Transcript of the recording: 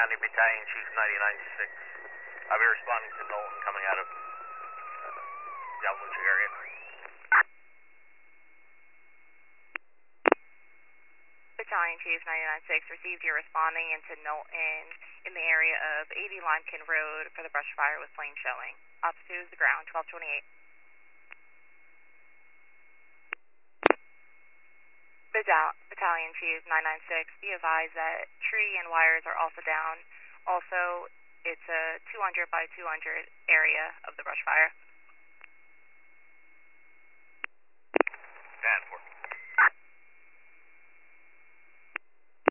County, Battalion Chief 99-6. I'll be responding to Knowlton coming out of the Albuquerque area. Battalion Chief 99-6 received your responding into Knowlton in the area of 80 Limekins Road for the brush fire with flame showing. Ops 2 is the ground, 1228. Battalion Chief 996, be advised that tree and wires are also down. Also, it's a 200 by 200 area of the brush fire. Dan, 4.